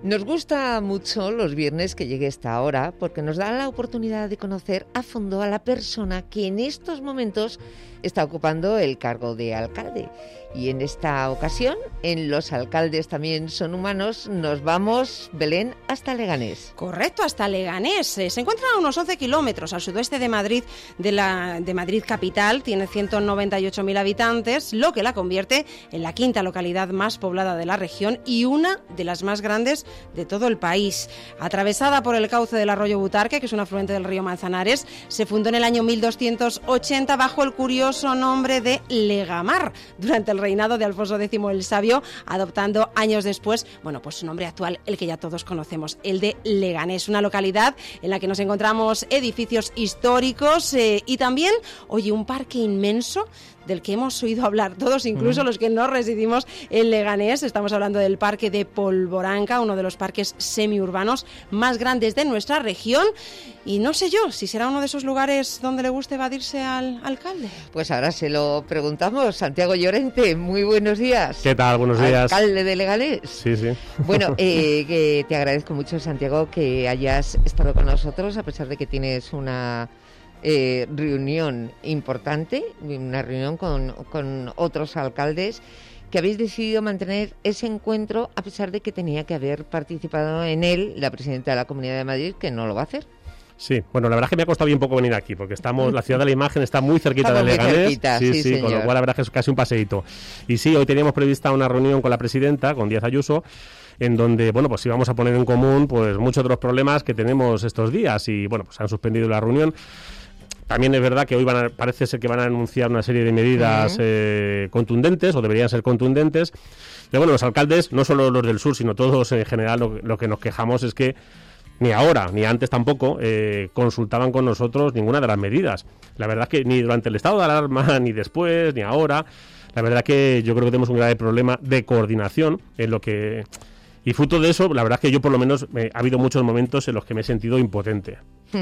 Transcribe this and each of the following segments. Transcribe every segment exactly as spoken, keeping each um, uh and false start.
Nos gusta mucho los viernes que llegue esta hora porque nos da la oportunidad de conocer a fondo a la persona que en estos momentos está ocupando el cargo de alcalde. Y en esta ocasión, en Los alcaldes también son humanos, nos vamos, Belén, hasta Leganés. Correcto, hasta Leganés. Eh, se encuentra a unos once kilómetros al sudoeste de Madrid, de, la, de Madrid capital. Tiene ciento noventa y ocho mil habitantes, lo que la convierte en la quinta localidad más poblada de la región y una de las más grandes de todo el país. Atravesada por el cauce del arroyo Butarque, que es un afluente del río Manzanares, se fundó en el año mil doscientos ochenta bajo el curioso nombre de Legamar, durante el reinado de Alfonso décimo el Sabio, adoptando años después, bueno, pues su nombre actual, el que ya todos conocemos, el de Leganés, una localidad en la que nos encontramos edificios históricos eh, y también, oye, un parque inmenso del que hemos oído hablar todos, incluso mm. los que no residimos en Leganés. Estamos hablando del Parque de Polvoranca, uno de los parques semiurbanos más grandes de nuestra región. Y no sé yo si será uno de esos lugares donde le guste evadirse al alcalde. Pues ahora se lo preguntamos. Santiago Llorente, muy buenos días. ¿Qué tal? Buenos días. Alcalde de Leganés. Sí, sí. Bueno, eh, que te agradezco mucho, Santiago, que hayas estado con nosotros, a pesar de que tienes una... Eh, reunión importante, una reunión con, con otros alcaldes, que habéis decidido mantener ese encuentro a pesar de que tenía que haber participado en él la presidenta de la Comunidad de Madrid, que no lo va a hacer. Sí, bueno, la verdad es que me ha costado bien poco venir aquí, porque estamos, la ciudad de la imagen está muy cerquita Estamos de Leganés, cerquita, sí, sí, sí, con lo cual la verdad es que es casi un paseíto. Y sí, hoy teníamos prevista una reunión con la presidenta, con Díaz Ayuso, en donde, bueno, pues íbamos a poner en común pues muchos de los problemas que tenemos estos días y, bueno, pues han suspendido la reunión. También es verdad que hoy van a, parece ser que van a anunciar una serie de medidas uh-huh. eh, contundentes, o deberían ser contundentes. Pero bueno, los alcaldes, no solo los del sur, sino todos en general, lo, lo que nos quejamos es que ni ahora, ni antes tampoco, eh, consultaban con nosotros ninguna de las medidas. La verdad es que ni durante el estado de alarma, ni después, ni ahora. La verdad es que yo creo que tenemos un grave problema de coordinación en lo que... Y fruto de eso, la verdad es que yo por lo menos eh, ha habido muchos momentos en los que me he sentido impotente.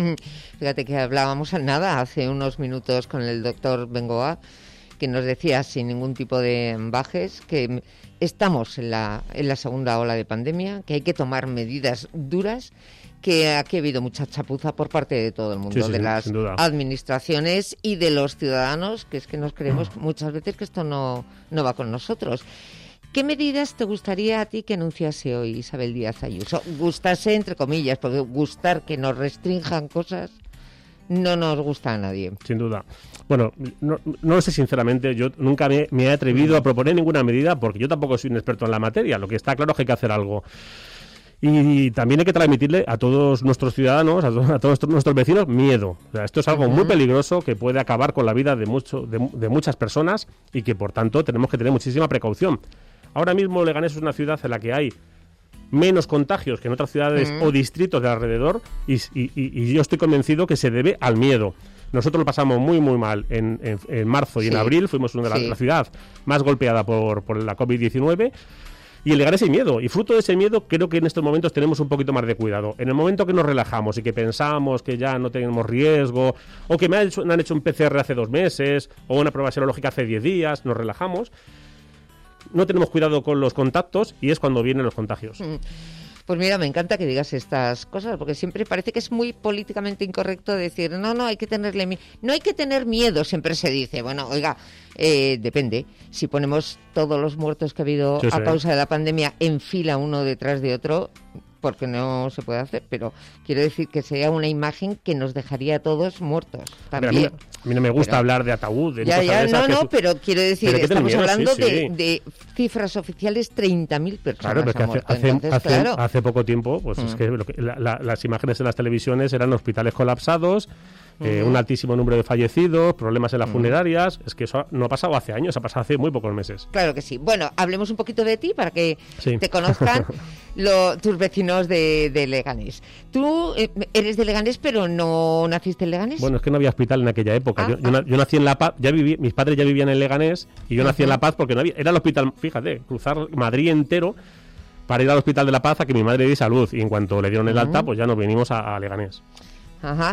Fíjate que hablábamos al nada hace unos minutos con el doctor Bengoa, que nos decía sin ningún tipo de bajes que estamos en la, en la segunda ola de pandemia, que hay que tomar medidas duras, que aquí ha habido mucha chapuza por parte de todo el mundo, sí, sí, de sí, las administraciones y de los ciudadanos, que es que nos creemos muchas veces que esto no, no va con nosotros. ¿Qué medidas te gustaría a ti que anunciase hoy Isabel Díaz Ayuso? Gustase, entre comillas, porque gustar que nos restrinjan cosas no nos gusta a nadie. Sin duda. Bueno, no, no lo sé sinceramente, yo nunca me, me he atrevido a proponer ninguna medida porque yo tampoco soy un experto en la materia. Lo que está claro es que hay que hacer algo. Y también hay que transmitirle a todos nuestros ciudadanos, a, to- a todos nuestros vecinos, miedo. O sea, esto es algo uh-huh. muy peligroso que puede acabar con la vida de, mucho, de, de muchas personas y que, por tanto, tenemos que tener muchísima precaución. Ahora mismo Leganés es una ciudad en la que hay menos contagios que en otras ciudades mm. o distritos de alrededor y, y, y yo estoy convencido que se debe al miedo. Nosotros lo pasamos muy muy mal en, en, en marzo y sí. en abril, fuimos una de sí. la, la ciudad más golpeada por, por la covid diecinueve y en Leganés hay miedo y fruto de ese miedo creo que en estos momentos tenemos un poquito más de cuidado. En el momento que nos relajamos y que pensamos que ya no tenemos riesgo o que me han hecho, me han hecho un P C R hace dos meses o una prueba serológica hace diez días, nos relajamos. No tenemos cuidado con los contactos y es cuando vienen los contagios. Pues mira, me encanta que digas estas cosas, porque siempre parece que es muy políticamente incorrecto decir, no, no, hay que tenerle miedo. No hay que tener miedo, siempre se dice. Bueno, oiga, eh, depende. Si ponemos todos los muertos que ha habido sí, a sí. causa de la pandemia en fila uno detrás de otro, porque no se puede hacer, pero quiero decir que sería una imagen que nos dejaría a todos muertos también. A mí, a mí no me gusta pero, hablar de ataúd, de ya, ya, no, no, su... pero quiero decir, pero estamos miedo, hablando sí, de, sí. de cifras oficiales, treinta mil personas. Claro, porque hace, hace, Entonces, hace, claro. hace poco tiempo, pues mm. es que, lo que la, la, las imágenes en las televisiones eran hospitales colapsados, Eh, uh-huh. un altísimo número de fallecidos, problemas en las uh-huh. funerarias. Es que eso no ha pasado hace años, ha pasado hace muy pocos meses. Claro que sí. Bueno, hablemos un poquito de ti para que sí. te conozcan lo, tus vecinos de, de Leganés. Tú eh, eres de Leganés, pero no naciste en Leganés. Bueno, es que no había hospital en aquella época. Ah, yo, ah. Yo, yo nací en La Paz, ya viví, mis padres ya vivían en Leganés y yo uh-huh. nací en La Paz porque no había, era el hospital, fíjate, cruzar Madrid entero para ir al Hospital de La Paz a que mi madre diera salud, y en cuanto le dieron el uh-huh. alta, pues ya nos venimos a, a Leganés. Ajá.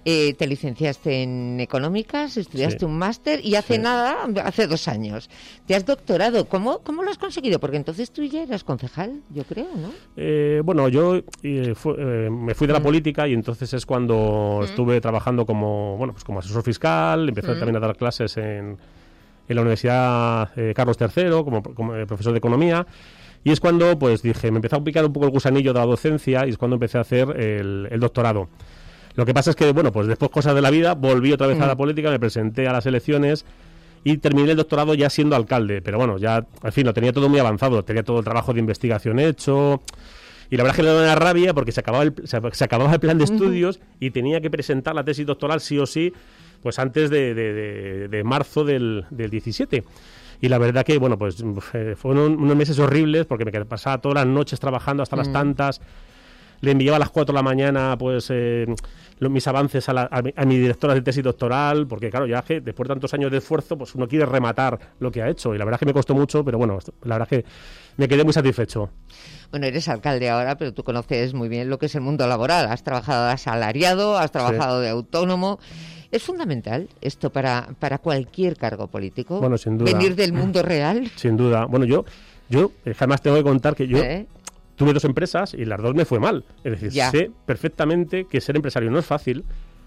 eh, te licenciaste en económicas, estudiaste Sí. un máster y hace Sí. nada, hace dos años, te has doctorado. ¿Cómo, cómo lo has conseguido? Porque entonces tú ya eras concejal, yo creo, ¿no? Eh, bueno, yo eh, fu- eh, me fui de la Mm. política y entonces es cuando Mm. estuve trabajando como, bueno, pues como asesor fiscal, empecé Mm. también a dar clases en, en la Universidad eh, Carlos tercero como, como eh, profesor de economía. Y es cuando, pues dije, me empezó a picar un poco el gusanillo de la docencia y es cuando empecé a hacer el, el doctorado. Lo que pasa es que, bueno, pues después cosas de la vida, volví otra vez Mm. a la política, me presenté a las elecciones y terminé el doctorado ya siendo alcalde. Pero bueno, ya, al fin, lo tenía todo muy avanzado, tenía todo el trabajo de investigación hecho. Y la verdad es que me daba una rabia porque se acababa el, se, se acababa el plan de estudios y tenía que presentar la tesis doctoral sí o sí, pues antes de, de, de, de marzo del, del diecisiete. Y la verdad que, bueno, pues eh, fueron unos meses horribles porque me quedé, pasaba todas las noches trabajando hasta las Mm. tantas. Le enviaba a las cuatro de la mañana, pues, eh, lo- mis avances a, la, a, mi, a mi directora de tesis doctoral, porque, claro, ya que después de tantos años de esfuerzo, pues uno quiere rematar lo que ha hecho. Y la verdad es que me costó mucho, pero bueno, la verdad es que me quedé muy satisfecho. Bueno, eres alcalde ahora, pero tú conoces muy bien lo que es el mundo laboral. Has trabajado de asalariado, has trabajado de autónomo. ¿Es fundamental esto para, para cualquier cargo político? Bueno, sin duda. ¿Venir del mundo real? Sin duda. Bueno, yo, yo eh, jamás tengo que contar que yo ¿Eh? tuve dos empresas y las dos me fue mal. Es decir, Ya. sé perfectamente que ser empresario no es fácil,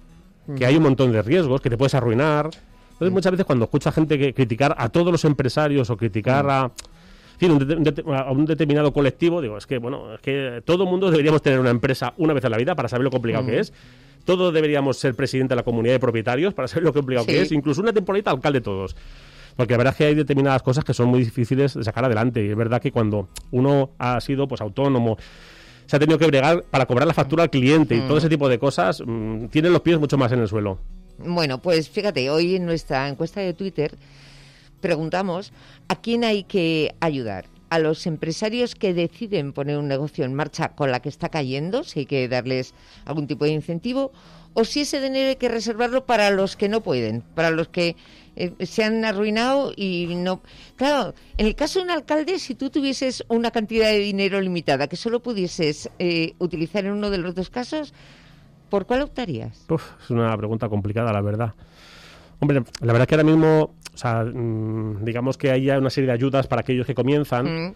que hay un montón de riesgos, que te puedes arruinar. Entonces, muchas veces cuando escucho a gente que criticar a todos los empresarios o criticar a, en fin, un de- un de- a un determinado colectivo, digo, es que, bueno, es que todo el mundo deberíamos tener una empresa una vez en la vida para saber lo complicado Mm. que es. Todos deberíamos ser presidente de la comunidad de propietarios para saber lo complicado Sí. que es. Incluso una temporadita alcalde todos. Porque la verdad es que hay determinadas cosas que son muy difíciles de sacar adelante. Y es verdad que cuando uno ha sido pues autónomo, se ha tenido que bregar para cobrar la factura al cliente y todo ese tipo de cosas, mmm, tienen los pies mucho más en el suelo. Bueno, pues fíjate, hoy en nuestra encuesta de Twitter preguntamos a quién hay que ayudar. A los empresarios que deciden poner un negocio en marcha con la que está cayendo, si hay que darles algún tipo de incentivo, o si ese dinero hay que reservarlo para los que no pueden, para los que eh, se han arruinado y no... Claro, en el caso de un alcalde, si tú tuvieses una cantidad de dinero limitada que solo pudieses eh, utilizar en uno de los dos casos, ¿por cuál optarías? Uf, es una pregunta complicada, la verdad. Hombre, la verdad que ahora mismo, o sea, mmm, digamos que hay ya una serie de ayudas para aquellos que comienzan. Mm.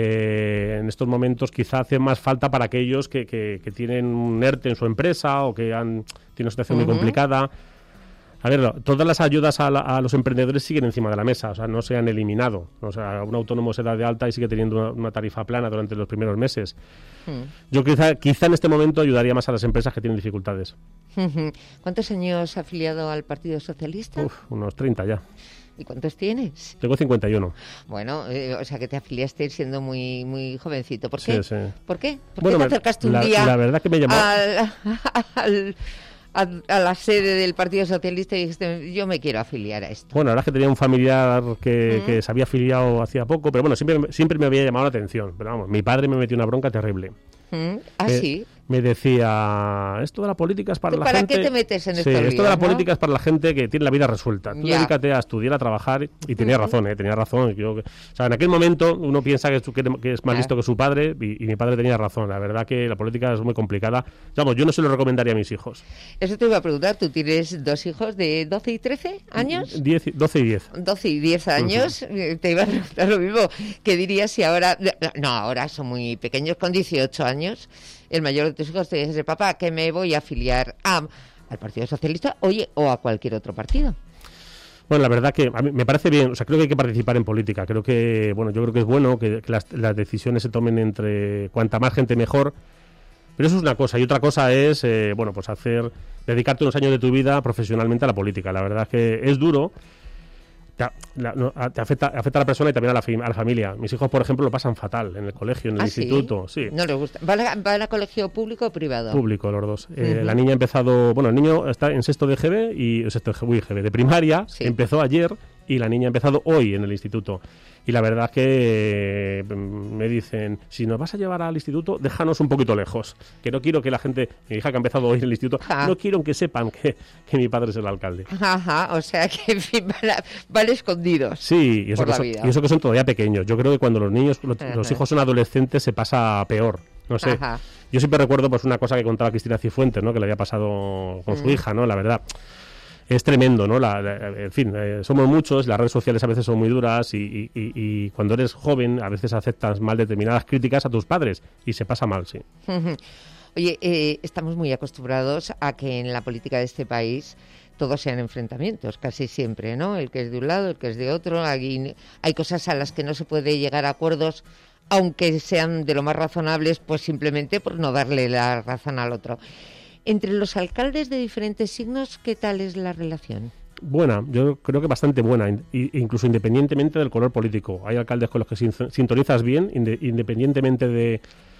Eh, en estos momentos quizá hace más falta para aquellos que, que, que tienen un ERTE en su empresa o que han, tienen una situación Ujú. muy complicada. A ver, todas las ayudas a, la- a los emprendedores siguen encima de la mesa, o sea, no se han eliminado. O sea, un autónomo se da de alta y sigue teniendo una, una tarifa plana durante los primeros meses. Mm. Yo quizá, quizá en este momento ayudaría más a las empresas que tienen dificultades. ¿Cuántos años afiliado al Partido Socialista? Uf, unos treinta ya. ¿Y cuántos tienes? Tengo cincuenta y uno. Bueno, eh, o sea que te afiliaste siendo muy muy jovencito. ¿Por Sí, qué? sí. ¿Por qué? ¿Por Bueno, qué me- te acercaste un la- día la verdad que me llamó- al- al- a, a la sede del Partido Socialista y dijiste, yo me quiero afiliar a esto? Bueno, la verdad es que tenía un familiar que, Mm. que se había afiliado hacía poco, pero bueno, siempre, siempre me había llamado la atención. Pero vamos, mi padre me metió una bronca terrible. ¿Mm? ¿Ah, Eh, sí? Me decía, esto de la política es para ¿Tú la para gente... qué te metes en Sí, estos esto de la líos, no? política es para la gente que tiene la vida resuelta. Tú Ya. dedícate a estudiar, a trabajar, y tenía razón, ¿eh? Tenía razón. Yo, o sea, en aquel momento uno piensa que, su- que que es más Ah. listo que su padre, y, y mi padre tenía razón. La verdad que la política es muy complicada. Vamos, yo no se lo recomendaría a mis hijos. Eso te iba a preguntar, ¿tú tienes dos hijos de doce y trece años? Diez, doce y diez. doce y diez años, eh, te iba a preguntar lo mismo. ¿Qué dirías si ahora, no, ahora son muy pequeños, con dieciocho años, el mayor de tus hijos te dice, papá, que me voy a afiliar a, al Partido Socialista, oye, o a cualquier otro partido? Bueno, la verdad que a mí me parece bien, o sea, creo que hay que participar en política. Creo que, bueno, yo creo que es bueno que, que las, las decisiones se tomen entre cuanta más gente mejor. Pero eso es una cosa. Y otra cosa es, eh, bueno, pues hacer, dedicarte unos años de tu vida profesionalmente a la política. La verdad es que es duro. Te, la- no, a- te afecta, afecta a la persona y también a la, fi- a la familia. Mis hijos, por ejemplo, lo pasan fatal en el colegio, en el ¿Ah, sí? instituto. Sí. No les gusta. ¿Van a, van a colegio público o privado? Público, los dos. Eh, Ujú. La niña ha empezado, bueno, el niño está en sexto de G B y sexto de G B de primaria, Sí. empezó ayer y la niña ha empezado hoy en el instituto. Y la verdad es que eh, me dicen, si nos vas a llevar al instituto, déjanos un poquito lejos. Que no quiero que la gente, mi hija que ha empezado hoy en el instituto, Ah. no quiero que sepan que, que mi padre es el alcalde. Ajá, o sea que en fin, van, a- van escondidos. Sí, y eso, Por que la son, vida. y eso que son todavía pequeños. Yo creo que cuando los niños, los, los Ajá. hijos son adolescentes, se pasa peor. No sé. Ajá. Yo siempre recuerdo pues una cosa que contaba Cristina Cifuentes, ¿no? Que le había pasado con su Mm. hija, ¿no? La verdad, es tremendo, ¿no? La, la, en fin, eh, somos muchos, las redes sociales a veces son muy duras y, y, y, y cuando eres joven a veces aceptas mal determinadas críticas a tus padres y se pasa mal, sí. Oye, eh, estamos muy acostumbrados a que en la política de este país todos sean enfrentamientos, casi siempre, ¿no? El que es de un lado, el que es de otro. Hay, hay cosas a las que no se puede llegar a acuerdos, aunque sean de lo más razonables, pues simplemente por no darle la razón al otro. Entre los alcaldes de diferentes signos, ¿qué tal es la relación? Buena, yo creo que bastante buena, in- incluso independientemente del color político. Hay alcaldes con los que sin- sintonizas bien, inde- independientemente de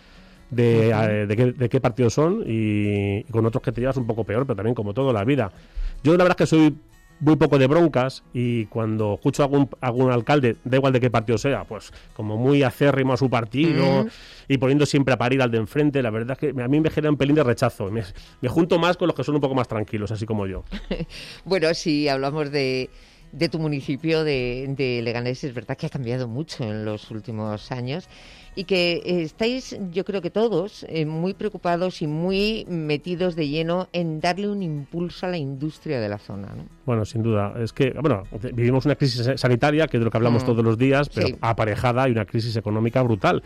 de, uh-huh. eh, de, qué, de qué partido son, y, y con otros que te llevas un poco peor, pero también como todo la vida. Yo la verdad es que soy muy poco de broncas, y cuando escucho a algún, algún alcalde, da igual de qué partido sea, pues como muy acérrimo a su partido, uh-huh. y poniendo siempre a parir al de enfrente, la verdad es que a mí me genera un pelín de rechazo. Me, me junto más con los que son un poco más tranquilos, así como yo. Bueno, si hablamos de, de tu municipio, de, de Leganés, es verdad que ha cambiado mucho en los últimos años, y que eh, estáis, yo creo que todos, eh, muy preocupados y muy metidos de lleno en darle un impulso a la industria de la zona, ¿no? Bueno, sin duda. Es que, bueno, vivimos una crisis sanitaria, que es de lo que hablamos mm. todos los días, pero sí. aparejada, y una crisis económica brutal.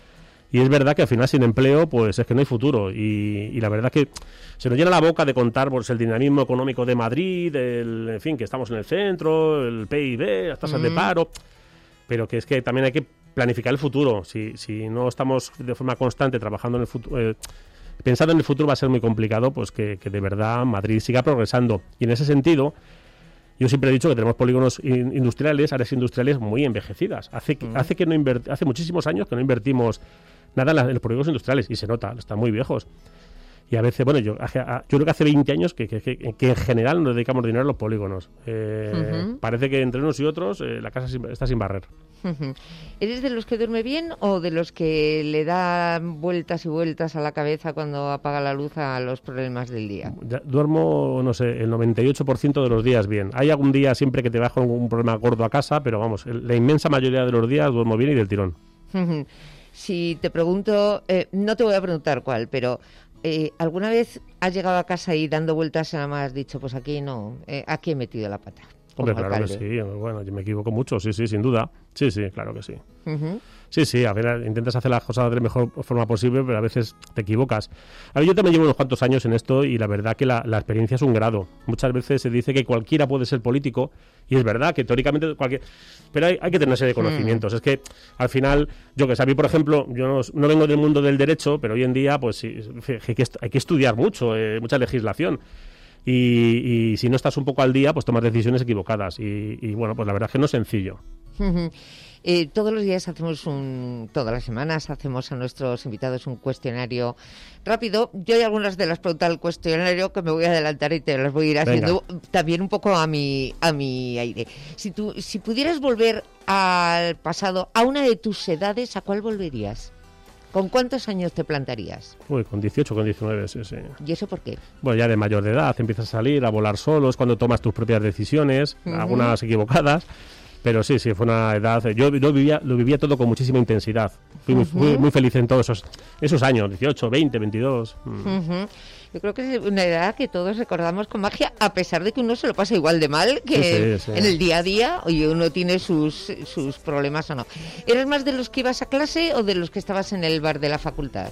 Y es verdad que al final sin empleo, pues es que no hay futuro. Y, y la verdad que se nos llena la boca de contar pues, el dinamismo económico de Madrid, el, en fin, que estamos en el centro, el P I B, las tasas mm. de paro, pero que es que también hay que planificar el futuro. Si, si no estamos de forma constante trabajando en el futuro, eh, pensando en el futuro, va a ser muy complicado pues que, que de verdad Madrid siga progresando. Y en ese sentido, yo siempre he dicho que tenemos polígonos in, industriales, áreas industriales muy envejecidas. Hace, mm. hace, que no invert, hace muchísimos años que no invertimos nada en, la, en los polígonos industriales, y se nota, están muy viejos. Y a veces, bueno, yo, yo creo que hace veinte años que, que, que, que en general nos dedicamos dinero a los polígonos. Eh, uh-huh. Parece que entre unos y otros eh, la casa sin, está sin barrer. Uh-huh. ¿Eres de los que duerme bien o de los que le dan vueltas y vueltas a la cabeza cuando apaga la luz a los problemas del día? Ya, duermo, no sé, el noventa y ocho por ciento de los días bien. Hay algún día siempre que te bajo un problema gordo a casa, pero vamos, la inmensa mayoría de los días duermo bien y del tirón. Uh-huh. Si te pregunto, eh, no te voy a preguntar cuál, pero... Eh, ¿alguna vez has llegado a casa y dando vueltas nada más has dicho, pues aquí no, eh, aquí he metido la pata? Hombre, claro alcalde. Que sí, bueno, yo me equivoco mucho, sí, sí, sin duda. Sí, sí, claro que sí. Uh-huh. Sí, sí, a ver, intentas hacer las cosas de la mejor forma posible, pero a veces te equivocas. A ver, yo también llevo unos cuantos años en esto, y la verdad que la, la experiencia es un grado. Muchas veces se dice que cualquiera puede ser político, y es verdad que teóricamente cualquier... Pero hay, hay que tener una serie de conocimientos. Mm. Es que, al final, yo que sé, a mí, por ejemplo, yo no, no vengo del mundo del derecho, pero hoy en día, pues sí, hay que, hay que estudiar mucho, eh, mucha legislación. Y, y si no estás un poco al día, pues tomas decisiones equivocadas. Y, y bueno, pues la verdad es que no es sencillo. Uh-huh. Eh, todos los días hacemos un, todas las semanas hacemos a nuestros invitados un cuestionario rápido. Yo hay algunas de las preguntas del cuestionario que me voy a adelantar y te las voy a ir haciendo. Venga. También un poco a mi, a mi aire. Si tú, si pudieras volver al pasado, a una de tus edades, ¿a cuál volverías? ¿Con cuántos años te plantarías? Uy, con dieciocho, con diecinueve, sí, sí. ¿Y eso por qué? Bueno, ya de mayor de edad, empiezas a salir, a volar solo, es cuando tomas tus propias decisiones, uh-huh. algunas equivocadas. Pero sí, sí, fue una edad... Yo, yo vivía, lo vivía todo con muchísima intensidad. Fui uh-huh. muy, muy feliz en todos esos, esos años, dieciocho, veinte, veintidós. Mm. Uh-huh. Yo creo que es una edad que todos recordamos con magia, a pesar de que uno se lo pasa igual de mal que sí, sí, sí. en el día a día, oye, uno tiene sus, sus problemas o no. ¿Eres más de los que ibas a clase o de los que estabas en el bar de la facultad?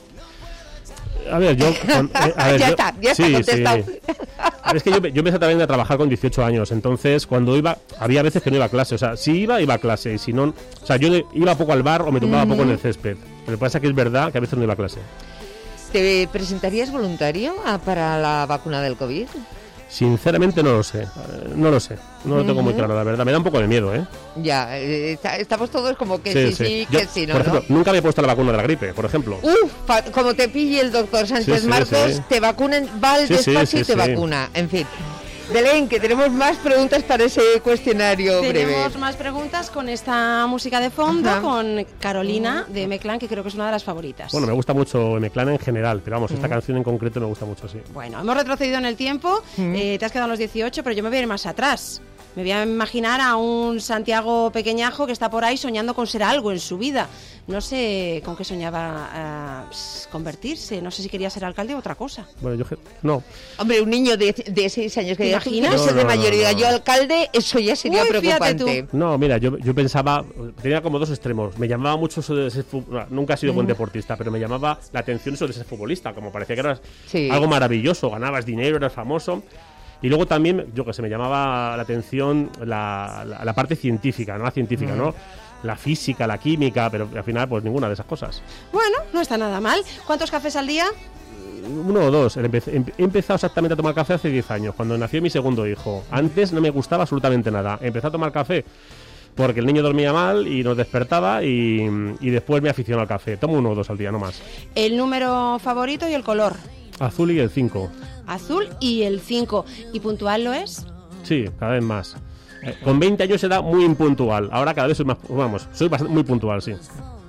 A ver, yo... Con, eh, a ver, ya yo, está, ya sí, está contestado. Sí. Es que yo, yo empecé también a trabajar con dieciocho años, entonces cuando iba, había veces que no iba a clase, o sea, si iba, iba a clase, y si no, o sea, yo iba poco al bar o me tumbaba mm. poco en el césped. Pero pasa que es verdad que a veces no iba a clase. ¿Te presentarías voluntario a, para la vacuna del COVID? Sinceramente no lo sé, no lo sé, no lo tengo uh-huh. muy claro, la verdad, me da un poco de miedo, ¿eh? Ya, eh, estamos todos como que sí, sí, sí Yo, que sí, ¿no? Por ejemplo, ¿no? nunca me he puesto la vacuna de la gripe, por ejemplo. Uf, pa, como te pille el doctor Sánchez sí, sí, Marcos, sí. te vacunen, va al sí, despacho sí, sí, y te sí. vacuna, en fin. Belén, que tenemos más preguntas para ese cuestionario tenemos breve. Tenemos más preguntas con esta música de fondo, ajá. con Carolina de M-Clan, que creo que es una de las favoritas. Bueno, me gusta mucho M-Clan en general, pero vamos, esta uh-huh. canción en concreto me gusta mucho, sí. Bueno, hemos retrocedido en el tiempo, uh-huh. eh, te has quedado en los dieciocho, pero yo me voy a ir más atrás. Me voy a imaginar a un Santiago pequeñajo que está por ahí soñando con ser algo en su vida. No sé con qué soñaba uh, convertirse, no sé si quería ser alcalde o otra cosa. Bueno, yo no. Hombre, un niño de, de seis años que ¿Te diga, tú imaginas? quieres ser de No, no, mayor y diga, no, no. yo alcalde, eso ya sería Uy, fíjate preocupante. tú. No, mira, yo, yo pensaba, tenía como dos extremos. Me llamaba mucho eso de ser fu- no, nunca he sido buen deportista, pero me llamaba la atención eso de ser futbolista, como parecía que eras Sí. algo maravilloso, ganabas dinero, eras famoso. Y luego también, yo que sé, me llamaba la atención la, la, la parte científica, no la científica, mm. ¿no? La física, la química, pero al final pues ninguna de esas cosas. Bueno, no está nada mal. ¿Cuántos cafés al día? Uno o dos. He empezado exactamente a tomar café hace diez años, cuando nació mi segundo hijo. Antes no me gustaba absolutamente nada. Empecé a tomar café porque el niño dormía mal y nos despertaba y, y después me aficionó al café. Tomo uno o dos al día, no más. ¿El número favorito y el color? Azul y el cinco. Azul y el cinco. ¿Y puntual lo es? Sí, cada vez más. Eh, con veinte años era muy impuntual. Ahora cada vez soy más, vamos, soy bastante, muy puntual, sí.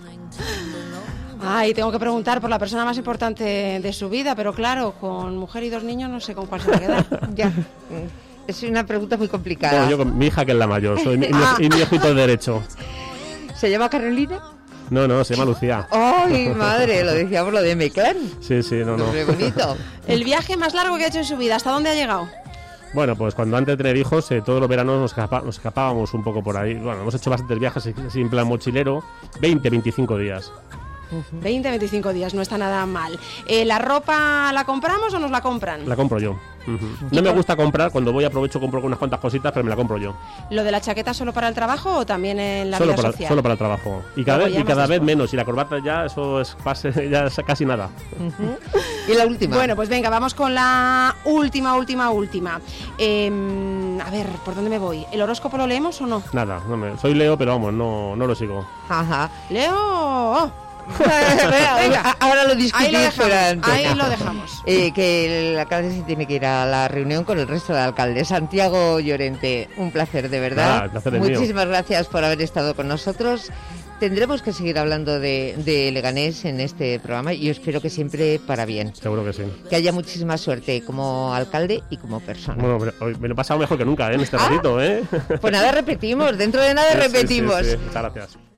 Ay, tengo que preguntar por la persona más importante de su vida, pero claro, con mujer y dos niños no sé con cuál se va a quedar. Ya. Es una pregunta muy complicada. Bueno, yo con mi hija, que es la mayor, soy mi, Ah. y mi ojito derecho. ¿Se llama Carolina? No, no, se llama Lucía. ¡Ay, madre! Lo decía por lo de Meclán. Sí, sí, no, no. Muy bonito. El viaje más largo que ha hecho en su vida, ¿hasta dónde ha llegado? Bueno, pues cuando antes de tener hijos, eh, todos los veranos nos, escapa, nos escapábamos un poco por ahí. Bueno, hemos hecho bastantes viajes así en plan mochilero, veinte, veinticinco días. veinte, veinticinco días, no está nada mal. Eh, ¿La ropa la compramos o nos la compran? La compro yo. Uh-huh. No me por... gusta comprar, cuando voy aprovecho, compro unas cuantas cositas, pero me la compro yo. ¿Lo de la chaqueta solo para el trabajo o también en la solo vida para, social? Solo para el trabajo. Y cada Luego vez, y cada vez después. menos. Y la corbata ya, eso es, pase, ya es casi nada. Uh-huh. ¿Y la última? Bueno, pues venga, vamos con la última, última, última. Eh, a ver, ¿por dónde me voy? ¿El horóscopo lo leemos o no? Nada, no me, soy Leo, pero vamos, no, no lo sigo. Ajá. Leo... Oh. Venga, ahora lo discutimos. Ahí lo dejamos, fuera antes. ahí lo dejamos. Eh, que el alcalde se tiene que ir a la reunión con el resto de alcaldes. Santiago Llorente, un placer, de verdad. Ah, el placer es Muchísimas mío. gracias por haber estado con nosotros. Tendremos que seguir hablando de, de Leganés en este programa y yo espero que siempre para bien. Seguro que sí. Que haya muchísima suerte como alcalde y como persona. Bueno, pero hoy me lo he pasado mejor que nunca, ¿eh? En este Ah. ratito, ¿eh? Pues nada, repetimos. Dentro de nada Sí, sí, repetimos. sí, sí. Muchas gracias.